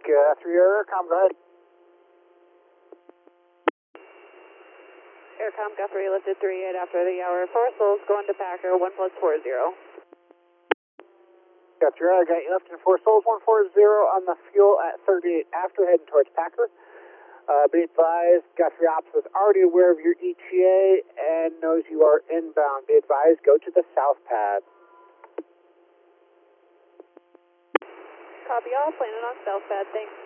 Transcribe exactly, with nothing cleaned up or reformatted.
Guthrie Air, com, go ahead. Aircom Guthrie lifted three eight after the hour. Four souls going to Packer, one plus four zero. Guthrie Air, I got you left in four souls, one four zero on the fuel at thirty-eight after, heading towards Packer. Uh, be advised, Guthrie Ops was already aware of your E T A and knows you are inbound. Be advised, go to the south pad. Copy all, planning on south pad, thanks.